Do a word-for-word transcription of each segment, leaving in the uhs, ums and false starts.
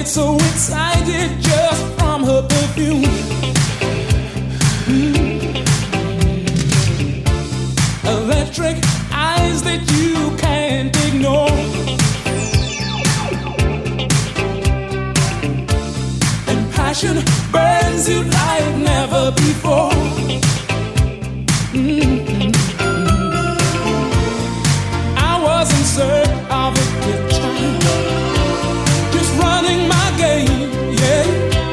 get so excited just from her perfume. Mm. Electric eyes that you can't ignore, and passion burns you like never before. Mm-hmm. I was in search of a good time, just running my game, yeah.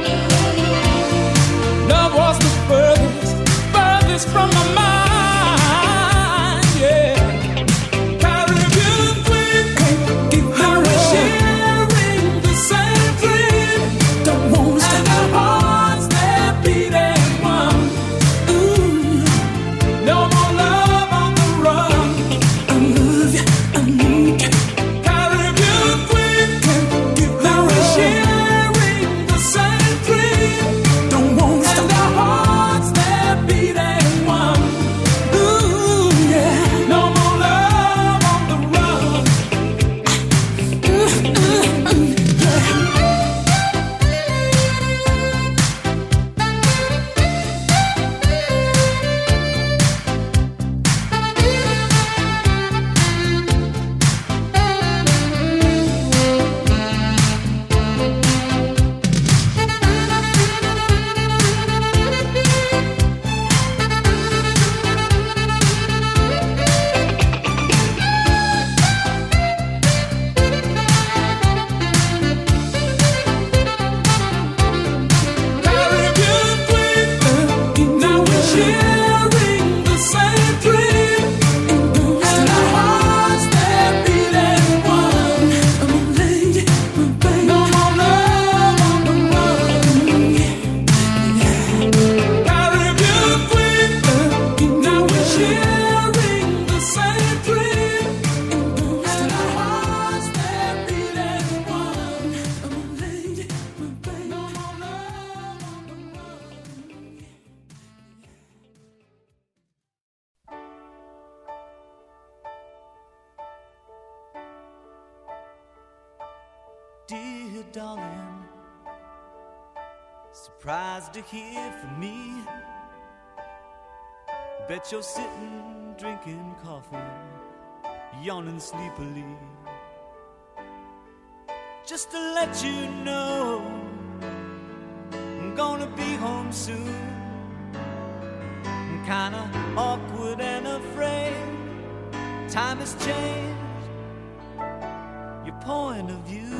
Love was the furthest, furthest from my mind, yeah. Caribbean queen, give her a sharing the same dream. Don't want to and our hearts that beat as one. Ooh, no more love on the run. I love you, I need you. Caribbean queen, give her a sharing the same dream. Don't want to and our hearts that beat as one. Ooh, yeah, no more love on the run. Ooh, ooh, ooh, yeah. Caribbean queen, now we're sharing the same dream, and our hearts that beat as one. Oh, lady, oh, baby, no more love on the run. Caribbean queen, now we're sharing the same dream, and our hearts that beat as one. Oh, lady, oh, baby, no more love on the run. Dear darling, surprised to hear from me. Bet you're sitting drinking coffee, yawning sleepily. Just to let you know, I'm gonna be home soon. I'm kinda awkward and afraid. Time has changed your point of view.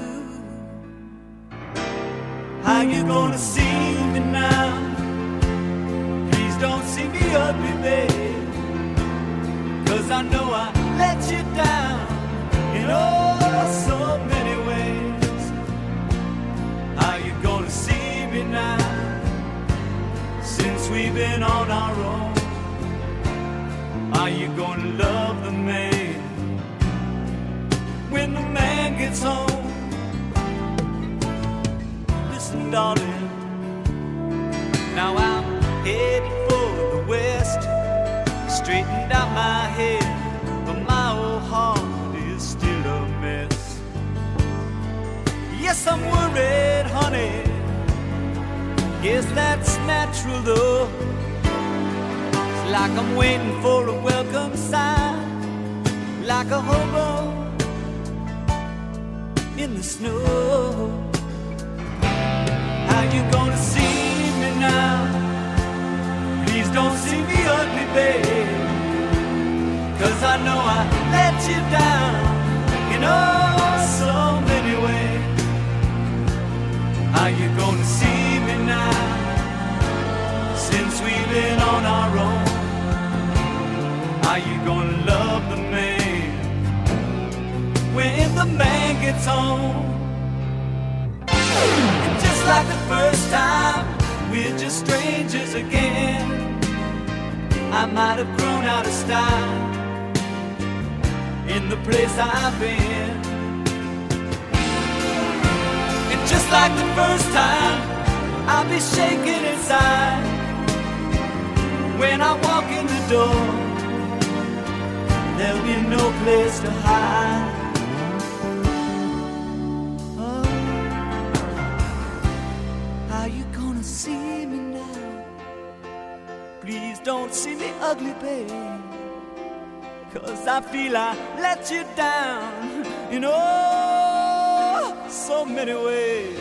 How you gonna see me now? Please don't see me ugly, babe, 'cause I know I let you down in oh so many ways. How you gonna see me now? Since we've been on our own, are you gonna love the man when the man gets home? Listen, darling, now I'm headed for the west, straightened out my head, but my old heart is still a mess. Yes, I'm worried, honey, guess that's natural though. It's like I'm waiting for a welcome sign, like a hobo in the snow. How you gonna see me now? Please don't see me ugly, babe, 'cause I know I let you down in oh so many ways. How you gonna see me now? Since we've been on our own, are you gonna love the man when the man gets home? Just like the first time, we're just strangers again. I might have grown out of style in the place I've been. And just like the first time, I'll be shaking inside when I walk in the door. There'll be no place to hide. Oh. don't see me ugly, babe, 'cause I feel I let you down in oh so many ways.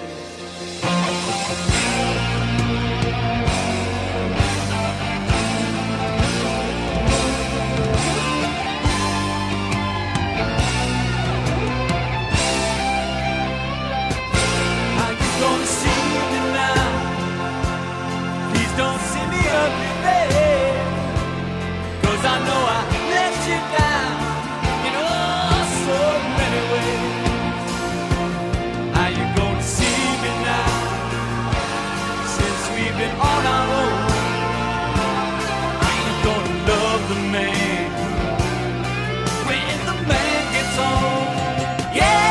How you gonna see me now? Please don't see me ugly, babe, 'cause I know I let you down in oh so many ways. How you gonna see me now? Since we've been on our own, I ain't gonna love the man when the man gets home. Yeah.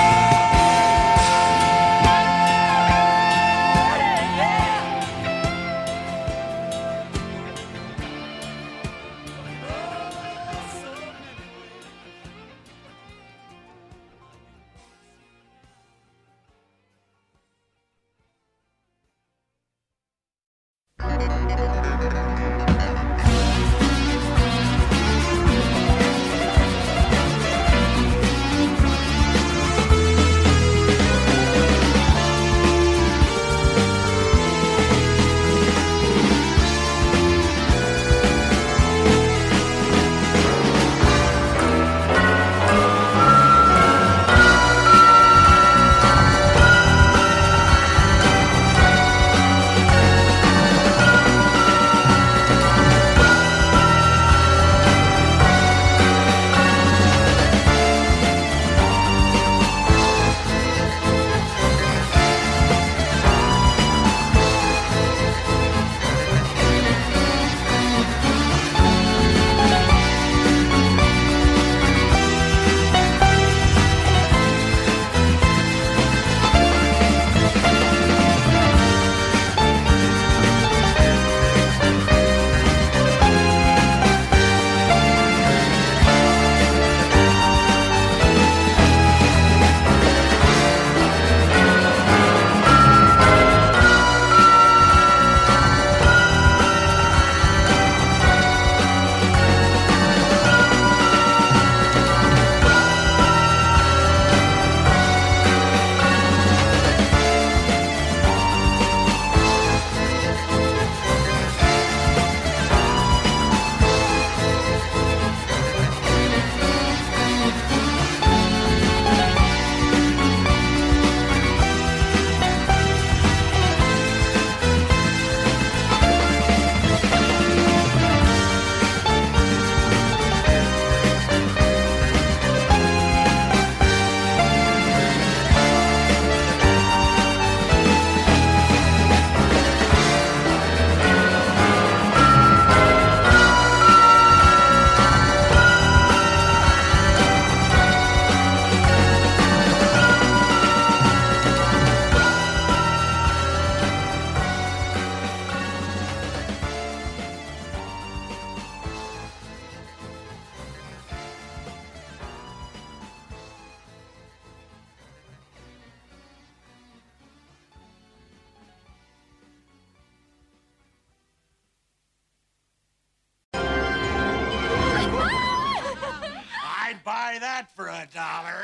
that for a dollar.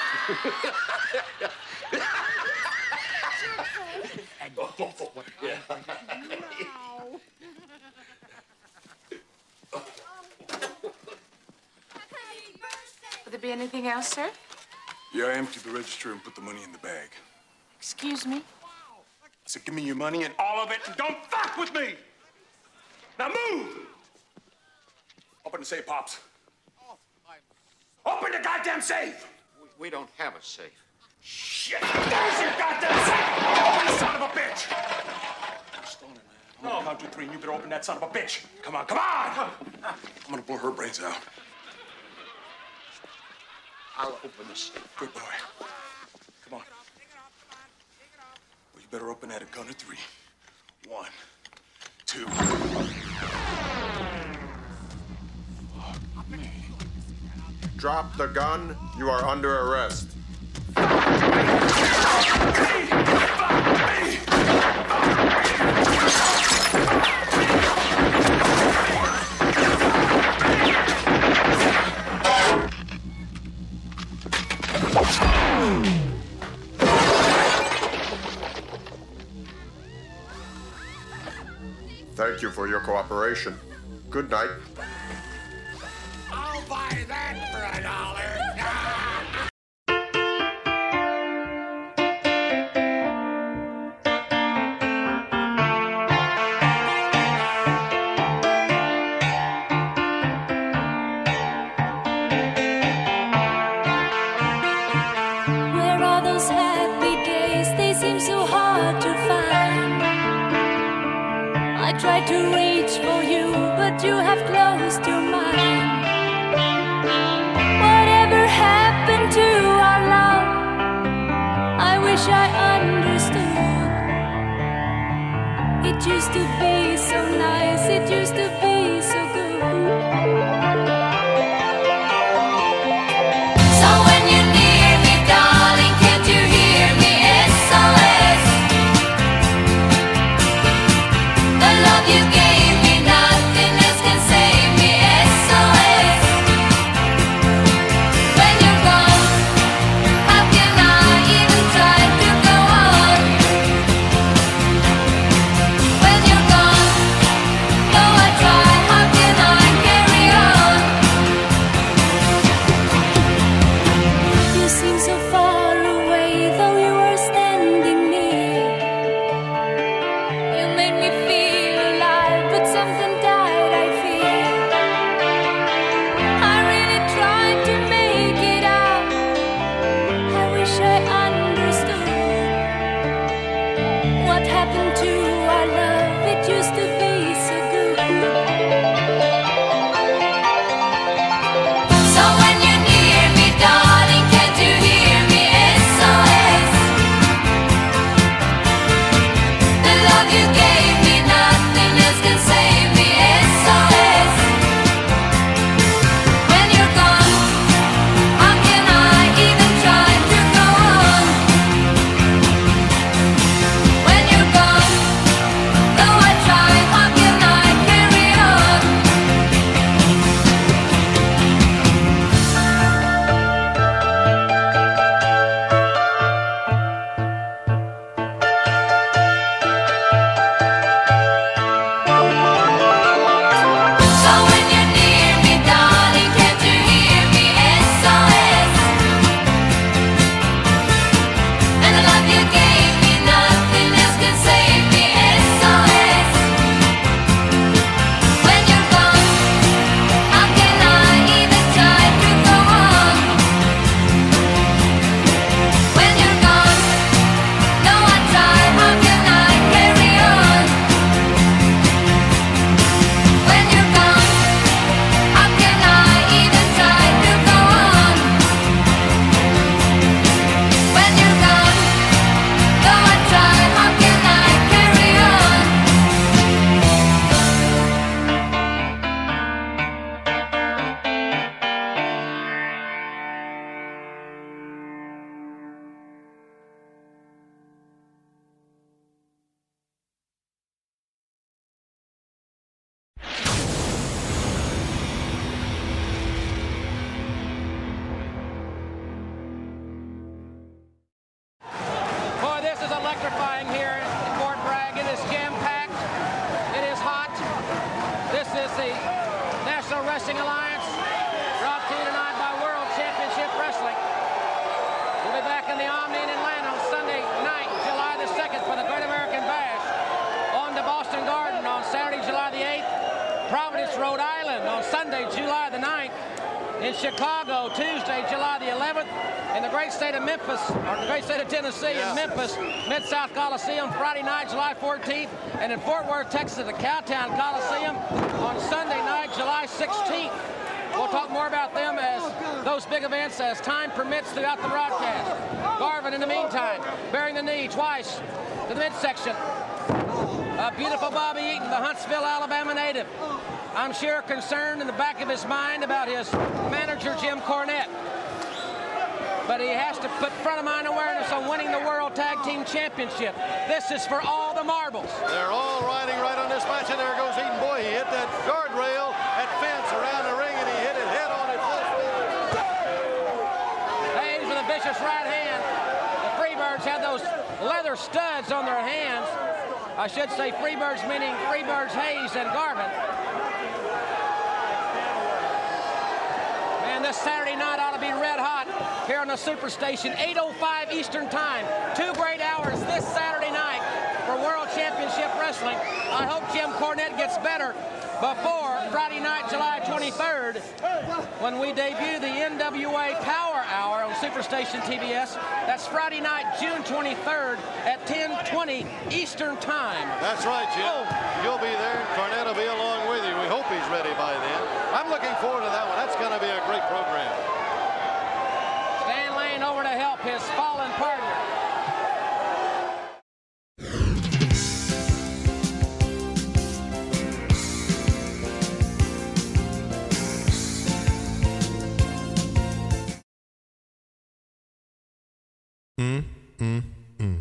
And guess what? Yeah. No. Would there be anything else, sir? Yeah, I emptied the register and put the money in the bag. Excuse me? I said, give me your money and all of it, and don't fuck with me! Now move! Open the safe, Pops. Open the goddamn safe! We, we don't have a safe. Shit! There's your goddamn safe! Open the son of a bitch! I'm stoning, man. I'm gonna count to three, and you better open that son of a bitch. Come on, come on! I'm gonna blow her brains out. I'll open the safe. Good boy. Come on. Well, you better open that at count of three. One, two. Fuck me. Drop the gun. You are under arrest. Thank you for your cooperation. Good night. I'll buy that for a dollar. Where are those happy days? They seem so hard to find. I tried to reach for you, but you have closed your mind. Whatever happened to our love? I wish I understood. It used to be so nice, it used to be so good. So when you're near me, darling, can't you hear me? S O S. The love you gave me, nothing else can save me. S O S. When you're gone, how can I even try to go on? When you're gone, though I try, how can I carry on? You seem so far away, though you are standing near. You made me feel alive, but something died, I fear. I really tried to make it out. I wish I understood what happened to our love. It used to be so good. So when you're near me, darling, can't you hear me? S O S. The love you gave me, nothing else can save me. S O S. When you're gone, how can I even try to go on? When you're gone, though I try, how can I carry on? So when you're near me, darling, can't you hear me? S O S. And the love you gave me, nothing else can save me. S O S. When you're gone, how can I even try to go on? When you're gone, though I try, how can I carry on? When you're gone, how can I even try to go on? When you're gone, though I try, how can I carry on? Boy, this is electrifying here in Fort Bragg. It is jam-packed. It is hot. This is the National Wrestling Alliance, brought to you tonight by World Championship Wrestling. We'll be back in the Omni in Atlanta on Sunday night, July the second, for the Great American Bash. On to Boston Garden on Saturday, July the eighth. Providence, Rhode Island on Sunday, July the ninth. In Chicago, Tuesday, July the eleventh. In the great state of Memphis, or the great state of Tennessee, in Memphis, Mid-South Coliseum, Friday night, July fourteenth. And in Fort Worth, Texas, at the Cowtown Coliseum on Sunday night, July sixteenth. We'll talk more about them as those big events as time permits throughout the broadcast. Garvin, in the meantime, bearing the knee twice to the midsection. A beautiful Bobby Eaton, the Huntsville, Alabama native. I'm sure concerned in the back of his mind about his manager, Jim Cornette. But he has to put front of mind awareness on winning the World Tag Team Championship. This is for all the marbles. They're all riding right on this match, and there goes Eaton. Boy, he hit that guardrail, that fence around the ring, and he hit it head on at full speed. Hayes with a vicious right hand. have those leather studs on their hands. I should say Freebirds, meaning Freebirds, Hayes, and Garvin. Man, this Saturday night ought to be red hot here on the Superstation. eight oh five Eastern Time. Two great hours this Saturday night for World Championship Wrestling. I hope Jim Cornette gets better before Friday night, July twenty-third, when we debut the N W A Power Hour on Superstation T V S. That's Friday night, June twenty-third at ten twenty Eastern Time. That's right, Jim. Oh. You'll be there. Cornette will be along with you. We hope he's ready by then. I'm looking forward to that one. That's going to be a great program. Stan Lane over to help his fallen partner. Mm, mm, mm.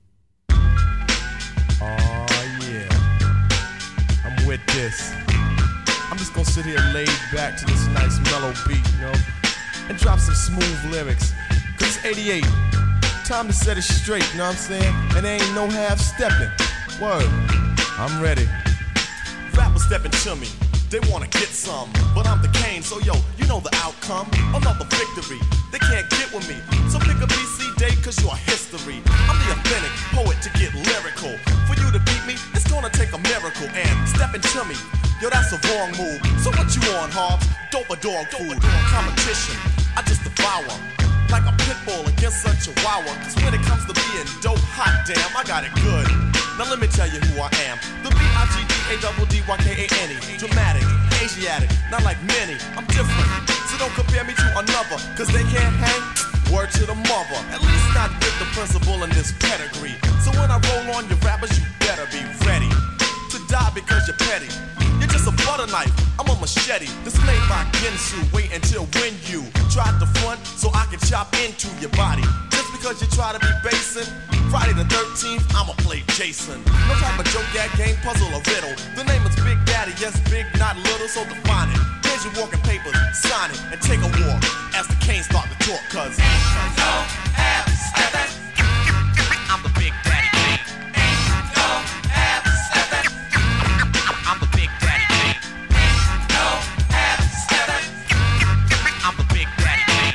Oh, yeah. I'm with this. I'm just gonna sit here laid back to this nice mellow beat, you know, and drop some smooth lyrics. Cause it's eighty-eight. Time to set it straight, you know what I'm saying? And there ain't no half-stepping. Word. I'm ready. Rappers stepping to me. They wanna get some, but I'm the Kane, so yo, you know the outcome. Another victory, they can't get with me. So pick a B C day, cause you're history. I'm the authentic poet to get lyrical. For you to beat me, it's gonna take a miracle. And stepping to me, yo, that's a wrong move. So what you on, Hobbs? Dope a dog food. Competition, I just devour. Like a pit bull against a chihuahua. Cause when it comes to being dope, hot damn, I got it good. Now let me tell you who I am. The B I G D A D D Y K A N E. Dramatic, Asiatic, not like many. I'm different, so don't compare me to another. Cause they can't hang, word to the mother. At least not with the principal in this pedigree. So when I roll on your rappers, you better be ready to die because you're petty. You're just a butter knife, I'm a machete. This made by Ginsu, wait until when you try to front so I can chop into your body. Just because you try to be basing, Friday the thirteenth, I'ma play Jason. No type of joke, gag, game, puzzle, or riddle. The name is Big Daddy, yes, big, not little, so define it. Here's your walking papers, sign it, and take a walk as the Canes start to talk, cause ain't no half-stepping. I'm the Big Daddy King. Ain't no half-stepping. I'm the Big Daddy King. Ain't no half-stepping. I'm the Big Daddy King.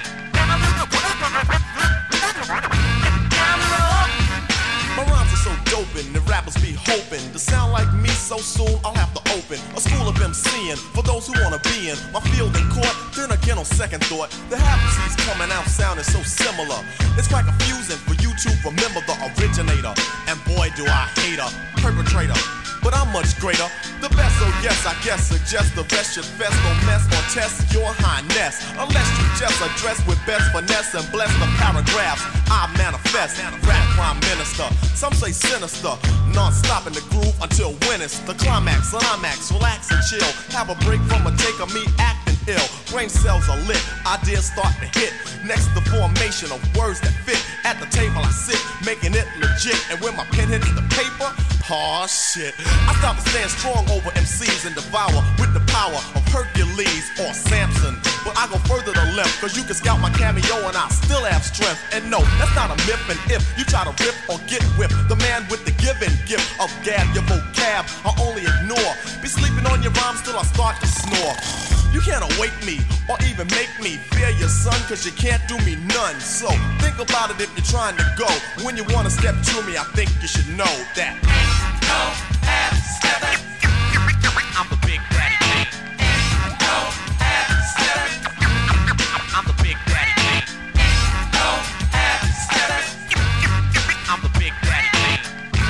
My rhymes are so doping, the rappers be hoping to sound like me so soon I'll have to open a school of MCing for those who wanna be in my field in court. Then again on second thought, the half C's coming out sounding so similar. It's quite confusing for you to remember the originator. And boy do I hate a perpetrator, but I'm much greater. The best, so yes, I guess suggest the rest should fest, don't mess or test your highness. Unless you just address with best finesse and bless the paragraphs I manifest. Rap prime minister, some say sinister, non-stop in the groove until when it's the climax. Climax, relax and chill, have a break from a take of me acting ill. Brain cells are lit, ideas start to hit. Next the formation of words that fit. At the table I sit, making it legit. And when my pen hits the paper, aw shit, I stop and stand strong over M Cs and devour with the power of Hercules or Samson. But I go further to left, cause you can scout my cameo and I still have strength. And no, that's not a myth, and if you try to rip or get whipped, the man with the given gift of gab, your vocab, I only ignore. Be sleeping on your rhymes till I start to snore. You can't awake me or even make me fear your son, cause you can't do me none. So think about it if you're trying to go. When you wanna step to me, I think you should know that ain't no half-stepping. I'm the Big Daddy King. Ain't no half-stepping. I'm the Big Daddy King. Ain't no half-stepping. I'm the Big Daddy King.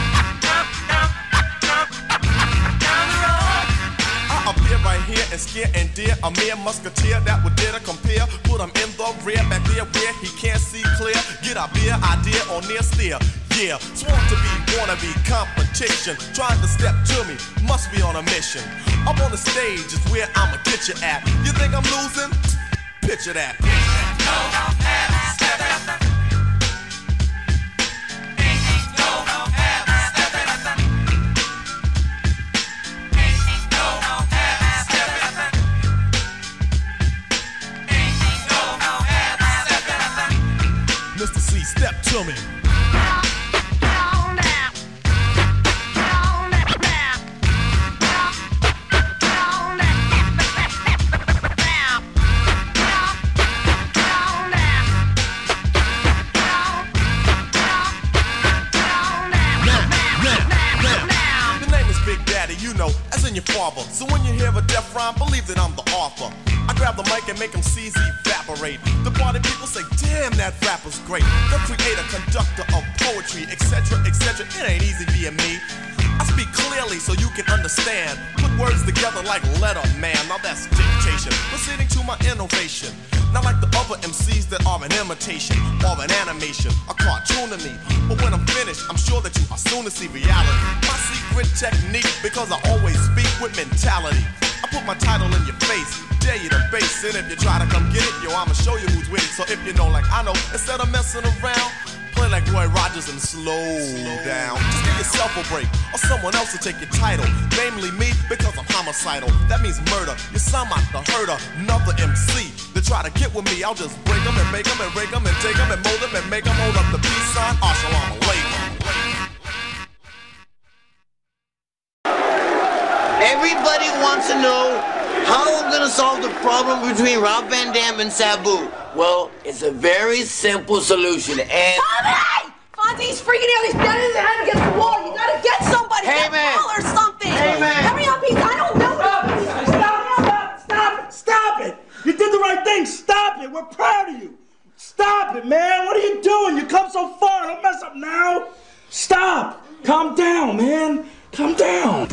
Down the road. I appear right here and scare and dare a mere musketeer that would dare to compare. Put him in the rear, back there where he can't see clear. Get a beer idea or near steer. Yeah, sworn to be, wanna be competition. Trying to step to me, must be on a mission. Up on the stage is where I'ma get you at. You think I'm losing? Picture that. Ain't no half-stepping. Ain't no half-stepping. Ain't no half-stepping. Ain't no half-stepping. Mister C, step to me. father. So when you hear a death rhyme, believe that I'm the author. I grab the mic and make them C's evaporate. The party people say, damn, that rapper's great. The creator, conductor of poetry, et cetera, et cetera. It ain't easy being me. I speak clearly so you can understand. Put words together like letter man. Now that's dictation. Proceeding to my innovation. Not like the other M Cs that are an imitation or an animation, a cartoon to me. But when I'm finished, I'm sure that you are soon to see reality. My secret technique, because I always speak with mentality. I put my title in your face, dare you to base it. If you try to come get it, yo, I'ma show you who's with it. So if you know like I know, instead of messing around, play like Roy Rogers and slow down. Just give yourself a break, or someone else will take your title. Namely me, because I'm homicidal. That means murder. You sound like the herder, another M C. They try to get with me, I'll just break them and make them and break them and take them and mold them and make them hold up the peace sign. Assalamu alaikum. Everybody wants to know how I'm gonna solve the problem between Rob Van Dam and Sabu. Well, it's a very simple solution, and... Fonzie! Fonzie's freaking out. He's banging his head against the wall. You gotta get somebody. Hey, get man. Paul or something. Hey, man. Hurry up, Pete. I don't know. Stop, stop, stop, stop it, stop it. You did the right thing. Stop it. We're proud of you. Stop it, man. What are you doing? You come so far. Don't mess up now. Stop. Calm down, man. Calm down.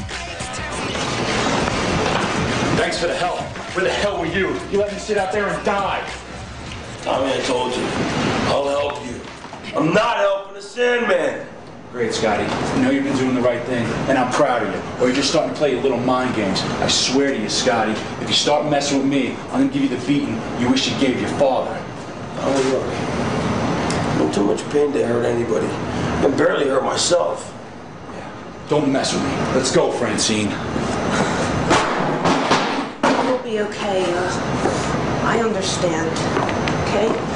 Thanks for the help. Where the hell were you? You let me sit out there and die. Tommy, I told you. I'll help you. I'm not helping the Sandman. Great, Scotty. You know you've been doing the right thing, and I'm proud of you. Or you're just starting to play your little mind games. I swear to you, Scotty, if you start messing with me, I'm gonna give you the beating you wish you gave your father. Oh, look. No too much pain to hurt anybody. I barely hurt myself. Yeah. Don't mess with me. Let's go, Francine. You'll be okay. Uh, I understand. Okay?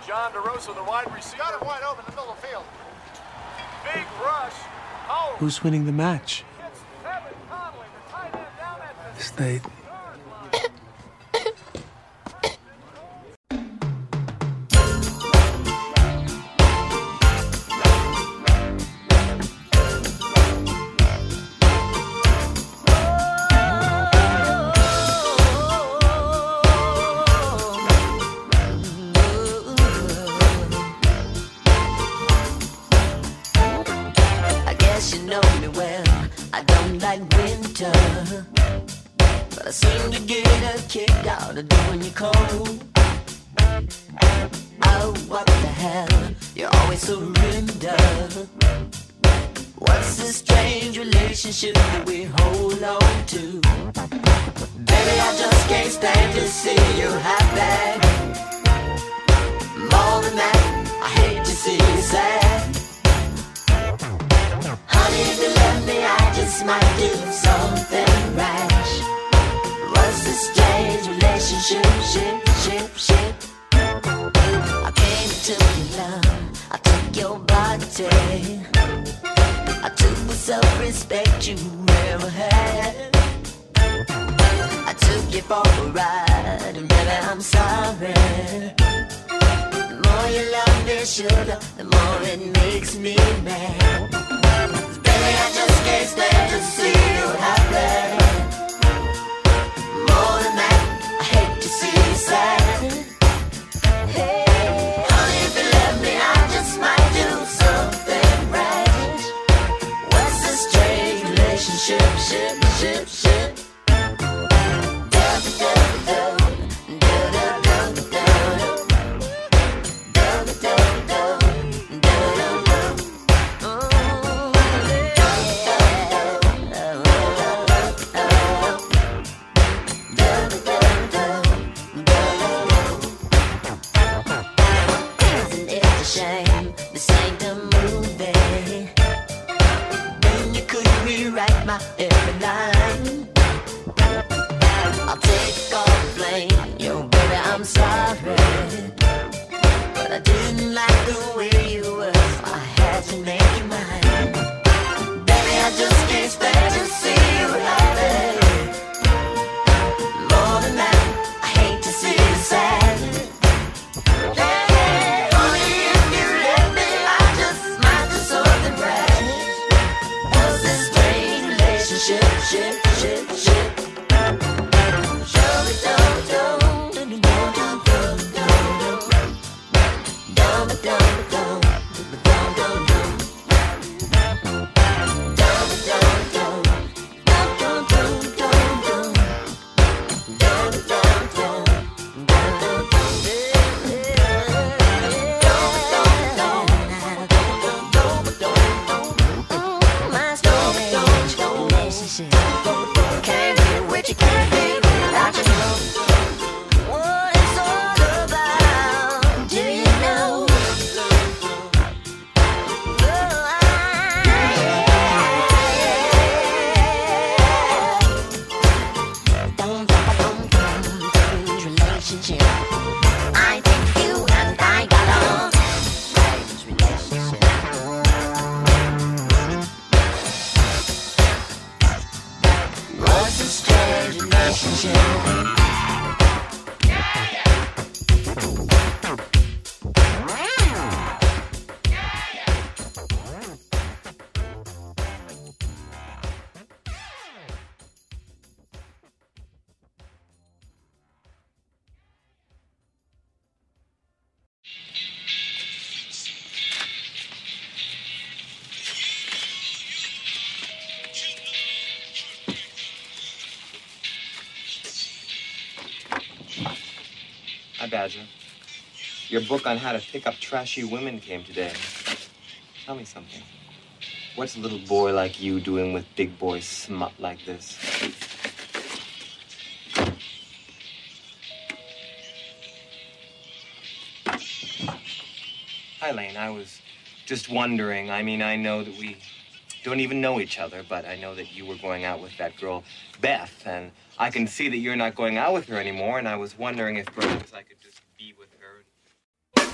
John DeRosa, the wide receiver. Got him wide open in the middle of the field. Big rush. Oh. Who's winning the match? State. I guess you know me well. I don't like winter, but I seem to get a kick out of doing you cold. Oh, what the hell? You always surrender. What's this strange relationship that we hold on to? Baby, I just can't stand to see you happy. More than that, I hate to see you sad. Honey, if you love me, I just might do something rash. What's this strange relationship, ship, ship, ship? I came to your love, I took your body, I took the self-respect you never had. I took you for a ride, and baby, I'm sorry. The more you love me, sugar, the more it makes me mad. Baby, I just can't stand to see you happy. More than that, I hate to see you sad. Hey, honey, if you love me, I just might do something rash. What's this strange relationship, ship, ship, ship? Every line, I'll take all the blame. Yo, baby, I'm sorry, but I didn't like the way you were, so I had to make you mine. Baby, I just can't stand to see you happy. More than that, I hate to see you sad. Hey, hey, honey, if you let me, I just might do something rash. What's this strange relationship, ship, ship, ship? Show me, don't, don't, don't, don't, don't, don't, don't, don't, don't, don't, don't. Can't be with you, can't be without you. What it's all about, do you know? Don't, don't, don't, don't lose relationship. I think you and I got a strange relationship. What's a strange relationship? Hi, Badger. Your book on how to pick up trashy women came today. Tell me something. What's a little boy like you doing with big boy smut like this? Hi, Lane. I was just wondering. I mean, I know that we don't even know each other, but I know that you were going out with that girl, Beth, and I can see that you're not going out with her anymore, and I was wondering if perhaps I could just be with her.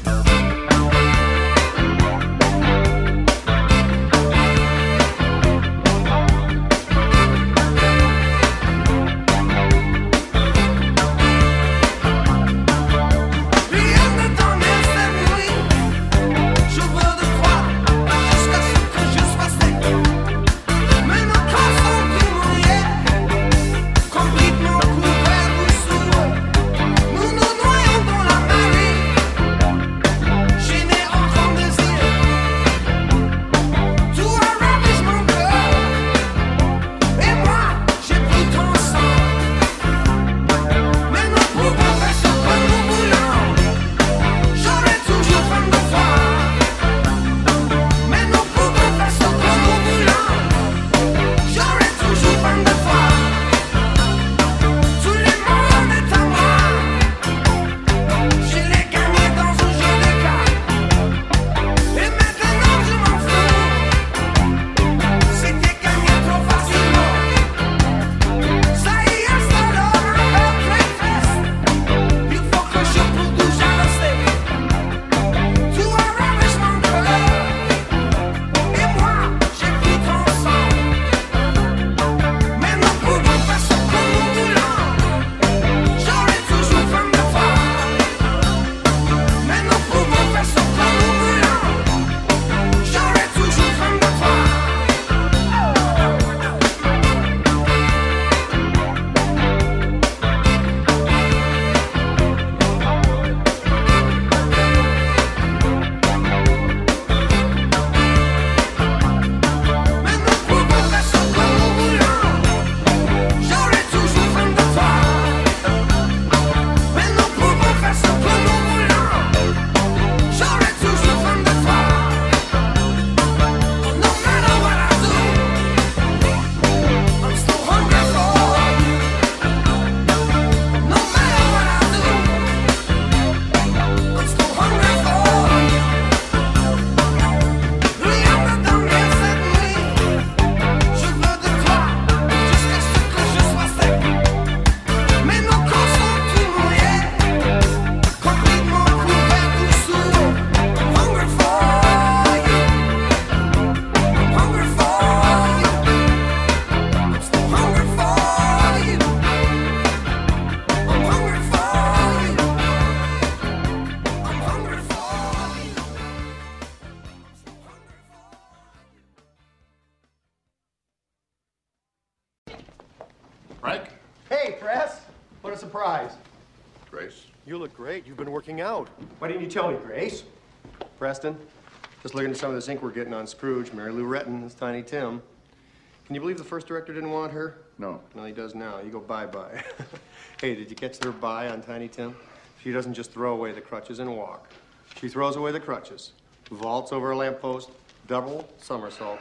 Frank? Hey, Press. What a surprise. Grace? You look great. You've been working out. Why didn't you tell me, Grace? Preston, just looking at some of this ink we're getting on Scrooge, Mary Lou Retton, and Tiny Tim. Can you believe the first director didn't want her? No. No, he does now. You go bye-bye. Hey, did you catch their bye on Tiny Tim? She doesn't just throw away the crutches and walk. She throws away the crutches, vaults over a lamppost, double somersault,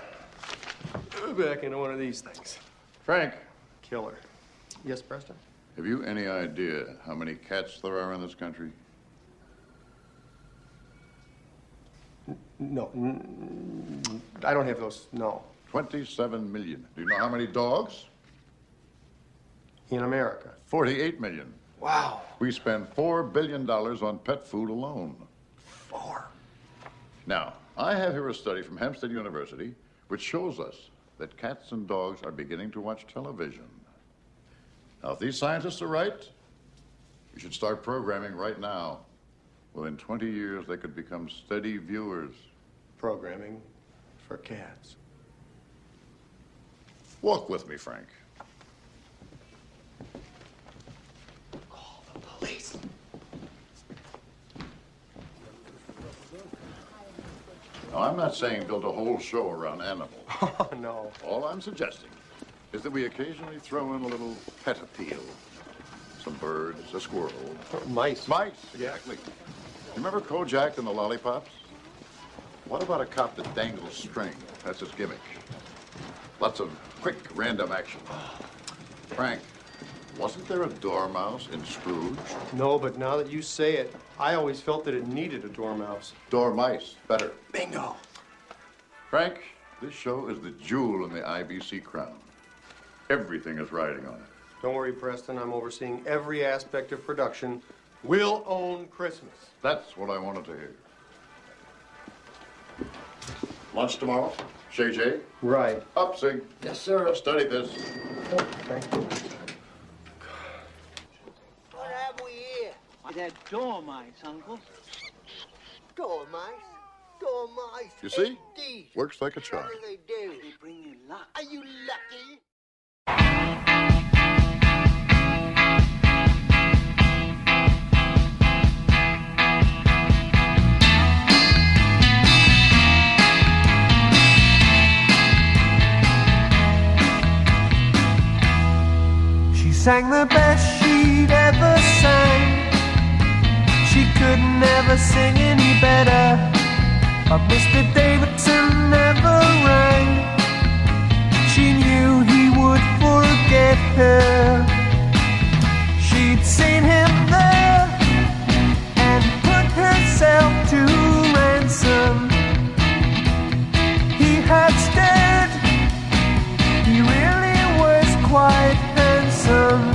back into one of these things. Frank. Killer. Yes, Preston? Have you any idea how many cats there are in this country? No. N I don't have those, no. twenty-seven million. Do you know how many dogs? In America? forty-eight million. Wow. We spend four billion dollars on pet food alone. Four? Now, I have here a study from Hampstead University which shows us that cats and dogs are beginning to watch television. Now, if these scientists are right, we should start programming right now. Within twenty years, they could become steady viewers. Programming for cats. Walk with me, Frank. Call the police. Now, I'm not saying build a whole show around animals. Oh, no. All I'm suggesting is that we occasionally throw in a little pet appeal. Some birds, a squirrel. Oh, mice. Mice, exactly. Remember Kojak and the Lollipops? What about a cop that dangles string? That's his gimmick. Lots of quick, random action. Frank, wasn't there a dormouse in Scrooge? No, but now that you say it, I always felt that it needed a dormouse. Dormice, better. Bingo. Frank, this show is the jewel in the I B C crown. Everything is riding on it. Don't worry, Preston. I'm overseeing every aspect of production We'll own Christmas. That's what I wanted to hear. Lunch tomorrow? Shay Shay? Right. Up, Sig. Yes, sir. Study this. Oh, thank you. What have we here? They're dormice, Uncle. Dormice? Dormice? You see? Indeed. Works like a charm. What do they do? They bring you luck. Are you lucky? She sang the best she'd ever sang. She could never sing any better, but Mister Davidson never rang. She knew he would forget her. She'd seen him there and put herself to ransom. He had stared, he really was quite handsome.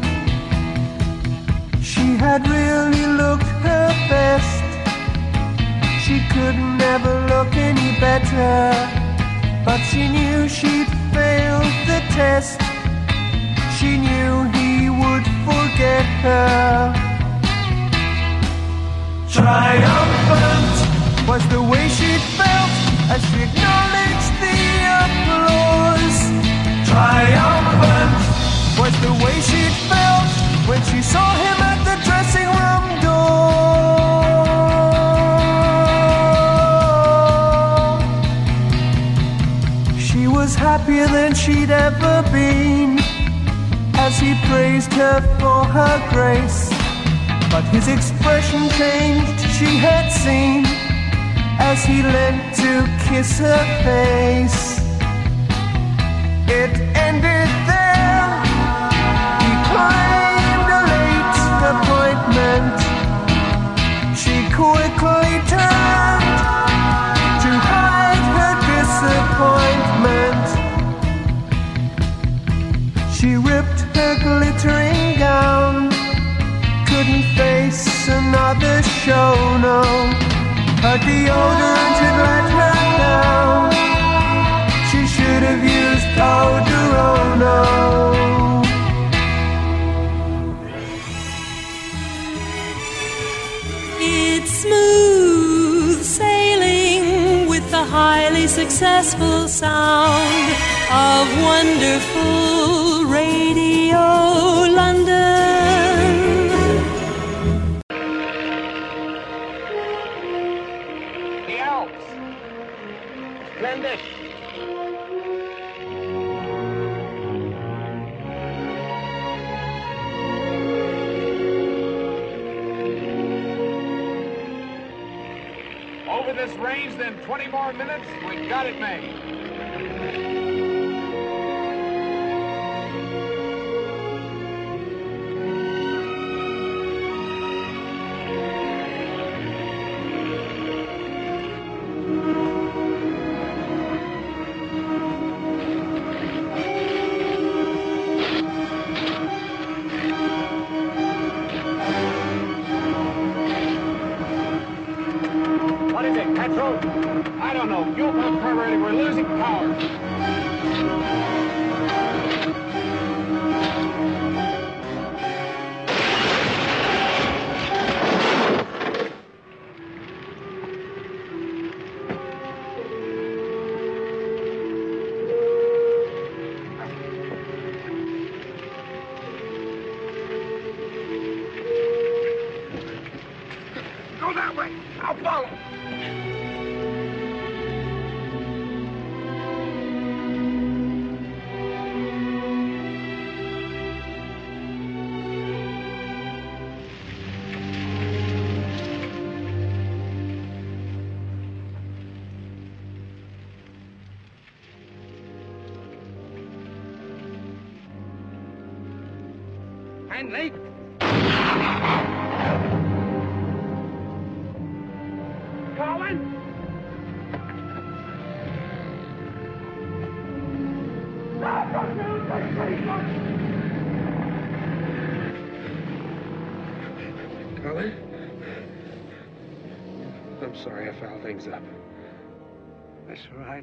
She had really looked her best. She could never look any better, but she knew she'd failed the test. She knew he would forget her. Triumphant was the way she felt as she acknowledged the applause. Triumphant was the way she felt when she saw him at the dressing room door. She was happier than she'd ever been as he praised her for her grace. But his expression changed, she had seen, as he leant to kiss her face. It ended there. He claimed a late appointment. She quickly turned to hide her disappointment. She ripped her glittering gown, couldn't face another show, no. Her deodorant had let her down. She should have used Odorono. It's smooth sailing with the highly successful sound of wonderful Radio London. The Alps. Splendid. Over this range, then twenty more minutes, we got it made. What is it, petrol? I don't know. Fuel pump carburetor. We're losing power. Go that way. I'll follow. And late. Colin? Colin? I'm sorry I fouled things up. That's all right.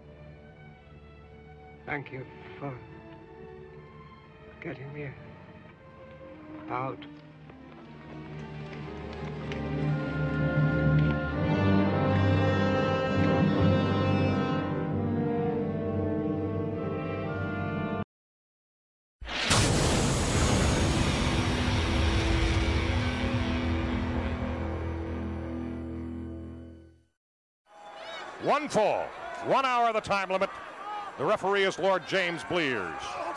Thank you for getting me out. One fall, one hour of the time limit. The referee is Lord James Blears.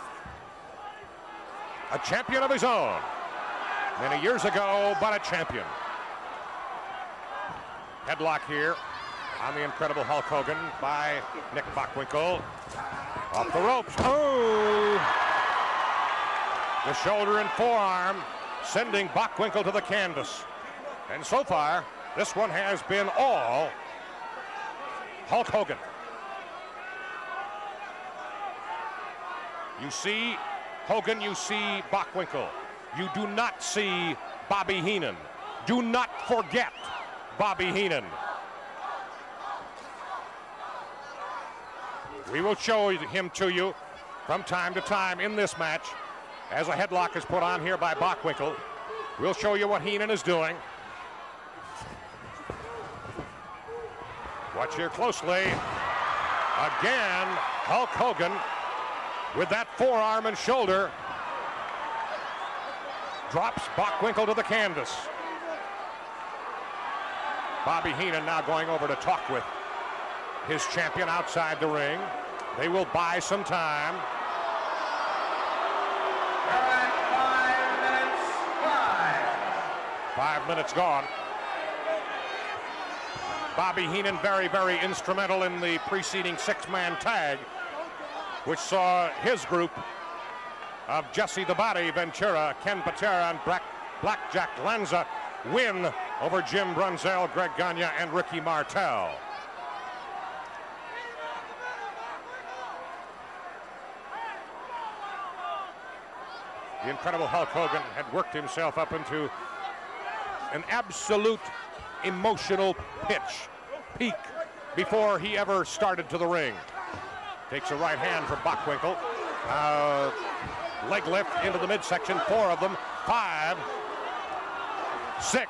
A champion of his own. Many years ago, but a champion. Headlock here on the Incredible Hulk Hogan by Nick Bockwinkel. Off the ropes. Oh! The shoulder and forearm sending Bockwinkel to the canvas. And so far, this one has been all Hulk Hogan. You see Hogan, you see Bockwinkel. You do not see Bobby Heenan. Do not forget Bobby Heenan. We will show him to you from time to time in this match as a headlock is put on here by Bockwinkel. We'll show you what Heenan is doing. Watch here closely. Again, Hulk Hogan with that forearm and shoulder drops Bockwinkel to the canvas. Bobby Heenan now going over to talk with his champion outside the ring. They will buy some time. Five minutes, five. Five minutes gone. Bobby Heenan very, very instrumental in the preceding six-man tag, which saw his group of Jesse the Body Ventura, Ken Patera, and Black, Blackjack Lanza win over Jim Brunzell, Greg Gagne, and Ricky Martel. The Incredible Hulk Hogan had worked himself up into an absolute emotional pitch, peak, before he ever started to the ring. Takes a right hand from Bockwinkel. Uh, leg lift into the midsection, four of them, five, six.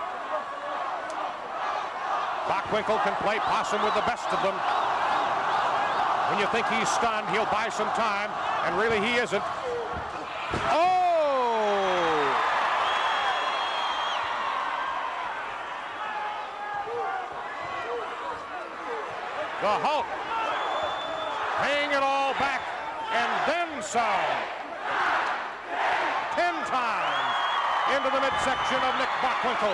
Bockwinkel can play possum with the best of them. When you think he's stunned, he'll buy some time, and really he isn't. Oh! The Hulk paying it all back and then some. Ten times into the midsection of Nick Bockwinkel.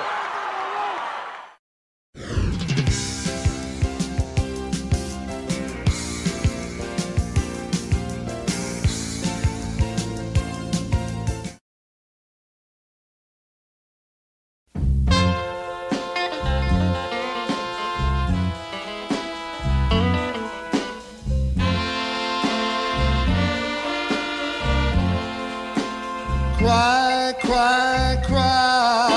Cry, cry, cry.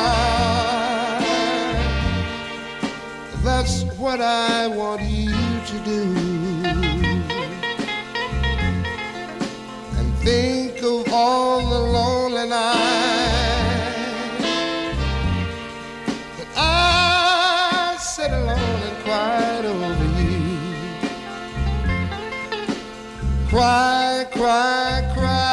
That's what I want you to do. And think of all the lonely nights that I sat alone and cried over you. Cry, cry, cry.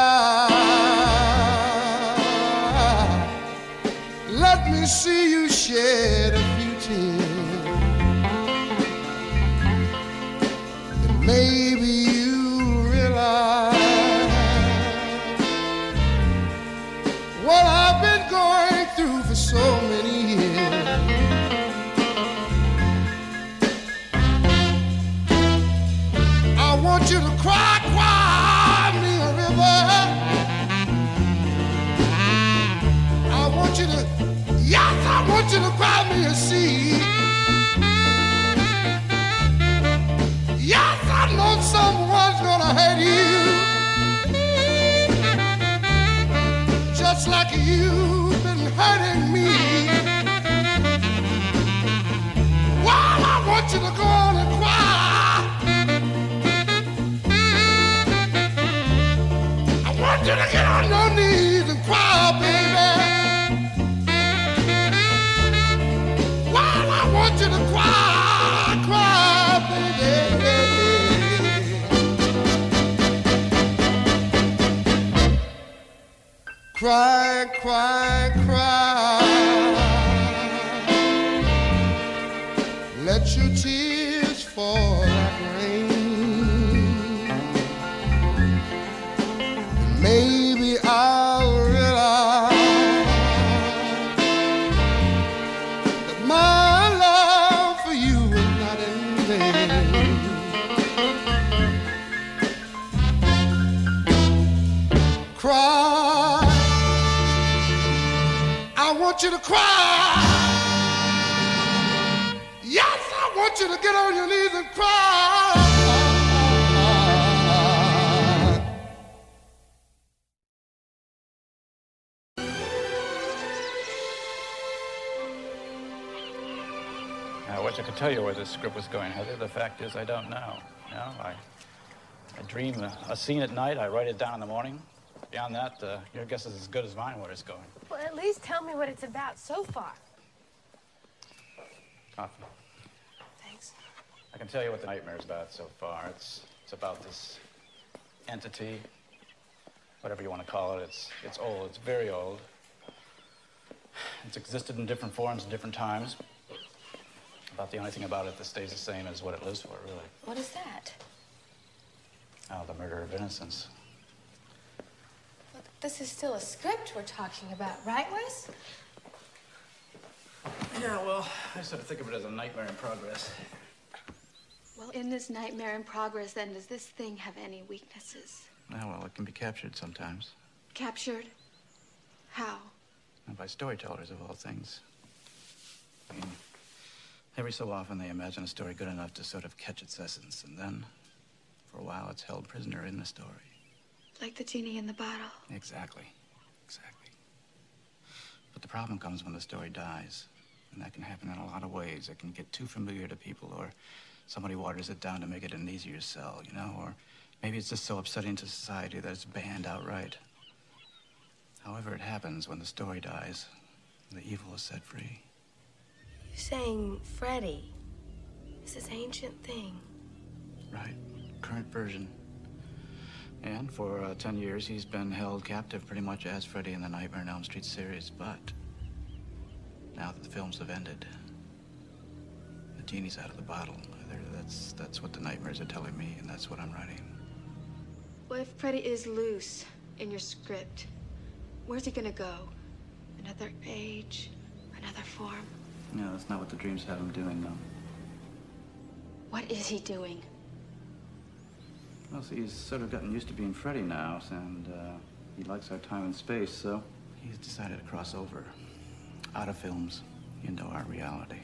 Let me see you shed a few tears, and maybe you'll realize what I've been going through for so many years. I want you to cry, cry me a river. I want you to Yes, I want you to cry me a sea. Yes, I know someone's gonna hurt you, just like you've been hurting me. you to get on your knees and cry, baby. Well, I want you to cry, cry, baby. Cry, cry, cry. Let your tears fall like rain. Maybe I'll realize that my love for you is not in vain. Cry, I want you to cry. Yes, I want you to get on your knees and cry. I wish I could tell you where this script was going, Heather. The fact is, I don't know. You know, I, I dream a, a scene at night, I write it down in the morning. Beyond that, uh, your guess is as good as mine where it's going. Well, at least tell me what it's about so far. Coffee. Thanks. I can tell you what the nightmare's about so far. It's it's about this entity, whatever you want to call it. It's it's old. It's very old. It's existed in different forms at different times. About the only thing about it that stays the same is what it lives for, really. What is that? Oh, the murder of innocence. Look, this is still a script we're talking about, right, Wes? Yeah, well, I sort of think of it as a nightmare in progress. Well, in this nightmare in progress, then, does this thing have any weaknesses? Yeah, well, it can be captured sometimes. Captured? How? And by storytellers, of all things. I mean, every so often they imagine a story good enough to sort of catch its essence, and then, for a while, it's held prisoner in the story. Like the genie in the bottle. Exactly. Exactly. But the problem comes when the story dies. And that can happen in a lot of ways. It can get too familiar to people, or somebody waters it down to make it an easier sell, you know? Or maybe it's just so upsetting to society that it's banned outright. However it happens, when the story dies, the evil is set free. You're saying Freddy is this ancient thing. Right. Current version. And for uh, ten years, he's been held captive pretty much as Freddy in the Nightmare on Elm Street series. But now that the films have ended, the genie's out of the bottle. That's, that's what the nightmares are telling me, and that's what I'm writing. Well, if Freddy is loose in your script, where's he gonna go? Another age? Another form? No, that's not what the dreams have him doing, though. What is he doing? Well, see, he's sort of gotten used to being Freddy now, and uh, he likes our time and space, so he's decided to cross over out of films into our reality.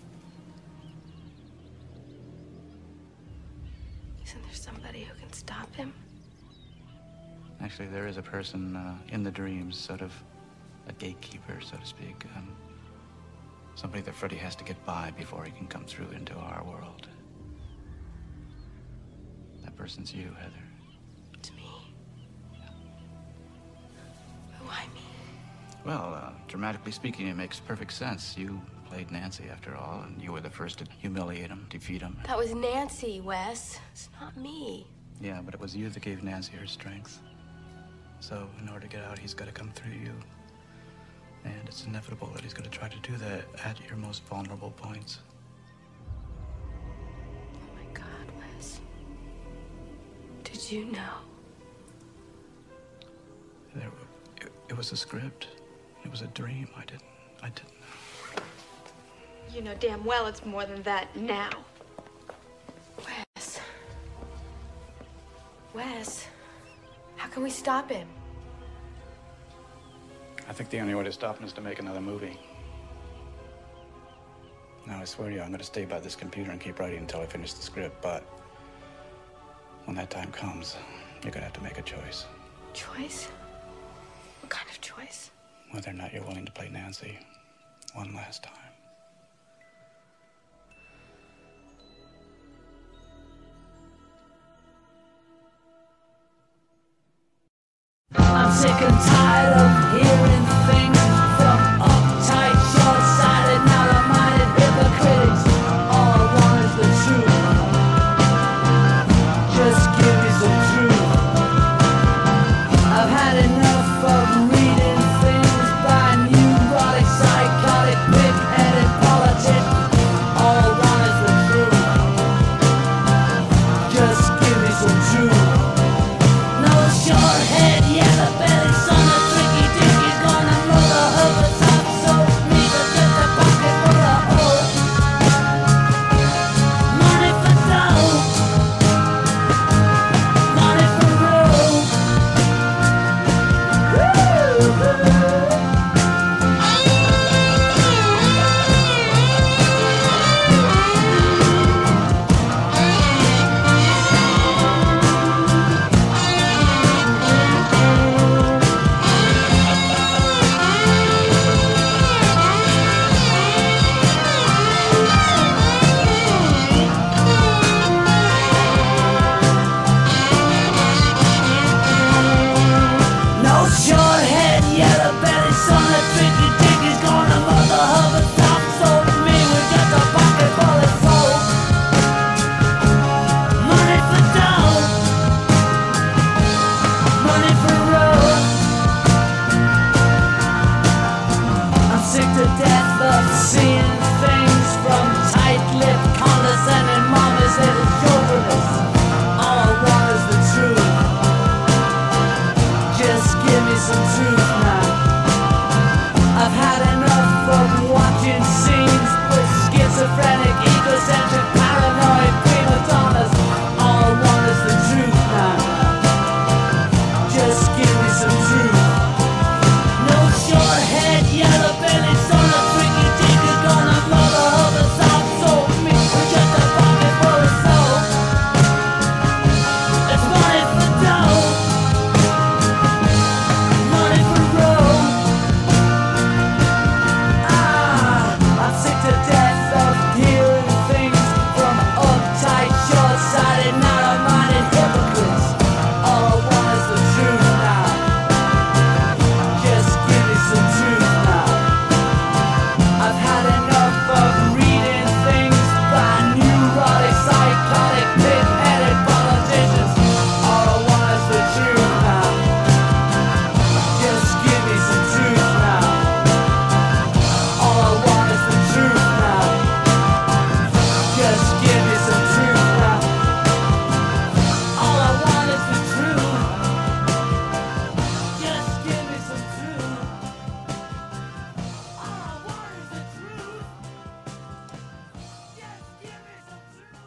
Isn't there somebody who can stop him? Actually, there is a person uh, in the dreams, sort of a gatekeeper, so to speak. Um, somebody that Freddy has to get by before he can come through into our world. That person's you, Heather. It's me. Why me? Well, uh, dramatically speaking, it makes perfect sense. You played Nancy, after all, and you were the first to humiliate him, defeat him. That was Nancy, Wes. It's not me. Yeah, but it was you that gave Nancy her strength. So, in order to get out, he's got to come through you. And it's inevitable that he's going to try to do that at your most vulnerable points. Oh, my God, Wes. Did you know? There, it, it was a script. It was a dream. I didn't, I didn't know. You know damn well it's more than that now. Wes. Wes. How can we stop him? I think the only way to stop him is to make another movie. Now, I swear to you, I'm going to stay by this computer and keep writing until I finish the script, but when that time comes, you're going to have to make a choice. Choice? What kind of choice? Whether or not you're willing to play Nancy one last time. I sick and tired of hearing things from uptight, short-sighted, narrow-minded hypocrites. All I want is the truth. Just give me some truth. I've had enough of reading things by neurotic, psychotic, big-headed politicians. All I want is the truth. Just give me some truth. No short head, yellow belly, son of tricky dick is gonna mother of a top so me to get the pocket full of hope. Money for dough, money for road. No short head, yellow belly, son of tricky dick is gonna mother of a top sold me with just a pocket full of soap. Money for dough, money for road. I'm sick to death of seeing things from tight-lipped, condescending mamas that are chauvinists. All I want is the truth. Just give me some truth now. I've had enough of watching scenes with schizophrenic, egocentric, paranoid prima donnas. All I want is the truth now. Just give me some truth. No short head, yellow belly, son of tricky dick is gonna mother of a soft soul me with just a pocket full of soap. It's money for dough, money for road. Ah, I'm sick to death of hearing things from uptight, short-sighted, narrow-minded hypocrites. All I want is the truth now. Just give me some truth now. I've had enough of reading things by neurotic, psychotic, pig-headed politicians. All I want is the truth now. Just give me some truth now. All I want is the truth now. Just give me some truth now. All I want is the truth. Just give me some truth. All I want is the truth. Just give me some truth.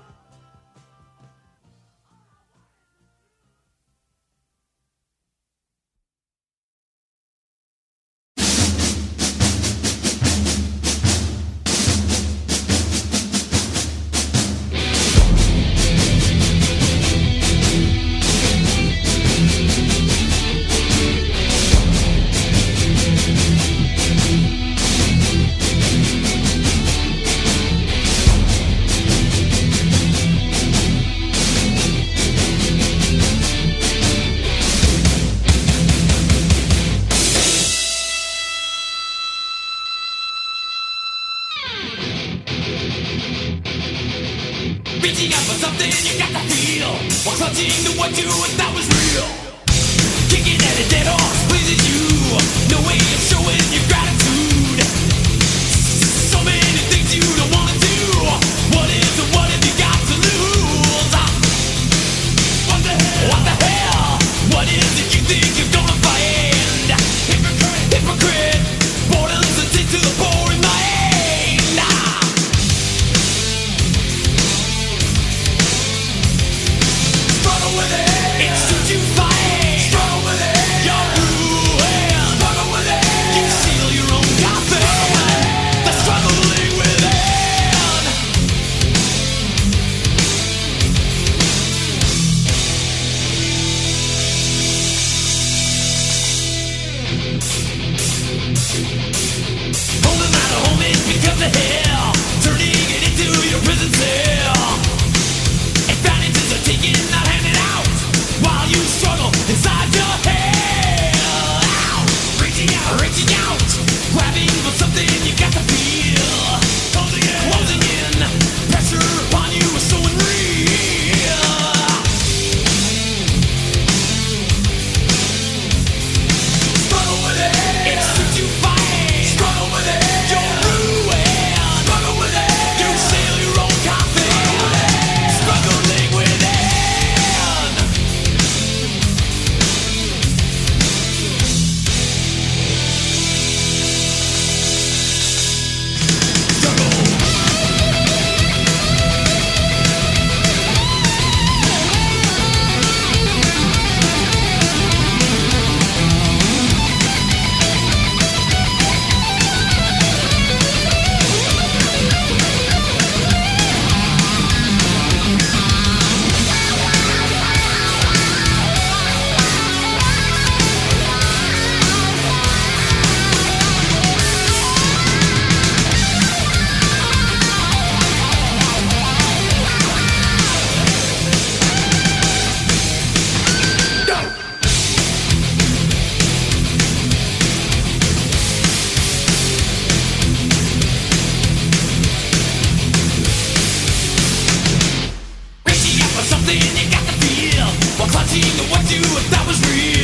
Reaching out for something you got to feel, while clutching to what you thought was real. Kicking at a dead horse pleases you, no way of showing your gratitude. So many things you don't want to do. What is and what have you got to lose? What the hell? What the hell? What is it you think you're gonna find? Hypocrite, hypocrite, boredom's a tick to the boring mind. Struggle with it. It's too you fight. Struggle with it. You're ruined. Struggle with it. You seal your own coffin. The struggling within. Holding out a home, it becomes a hell. Turning it into your prison cell. Advantages are taken, not handed out, while you struggle inside your head. clutching to what you thought was real.